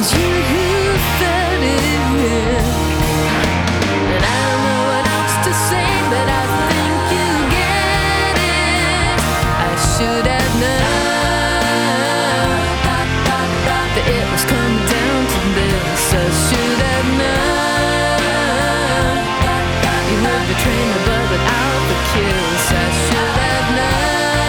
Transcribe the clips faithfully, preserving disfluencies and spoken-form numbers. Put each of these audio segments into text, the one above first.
was you who fed it. And I don't know what else to say, but I think you get it. I should have known that it was coming down to this. I should have known you would betray me, but without the kiss. I should have known.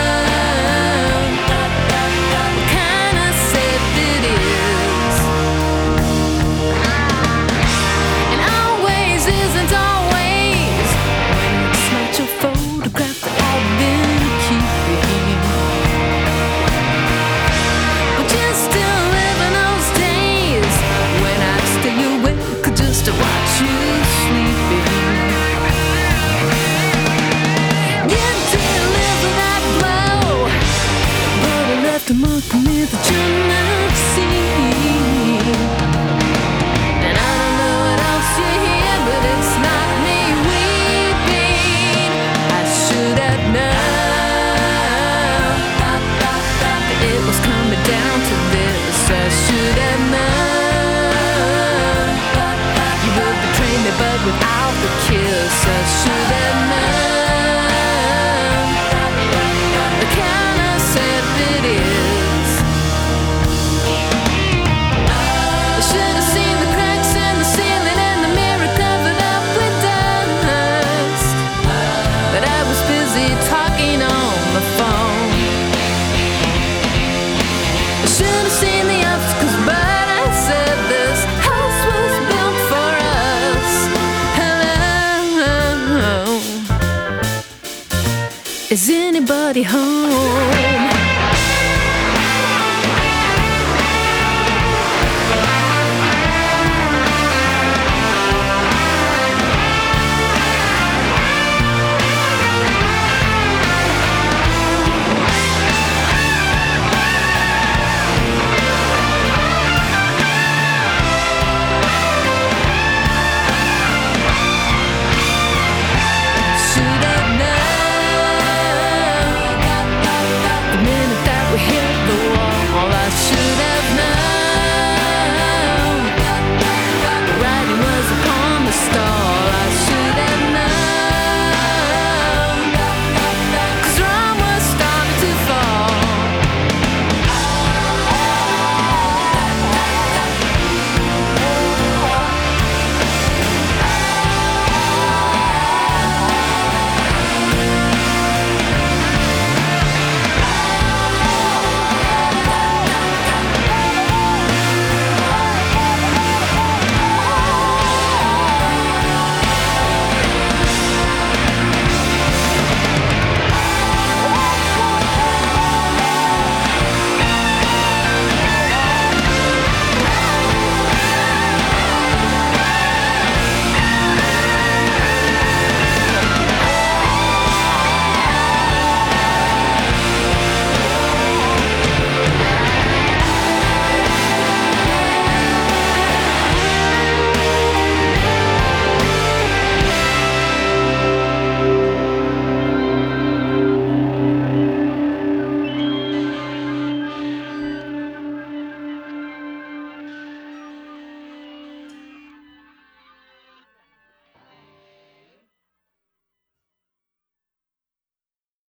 To mark me that you're not seen. And I don't know what else you hear, but it's not me weeping. I should have known that it was coming down to this. I should have known you would betray me, but without the kiss. I should have known. Is anybody home?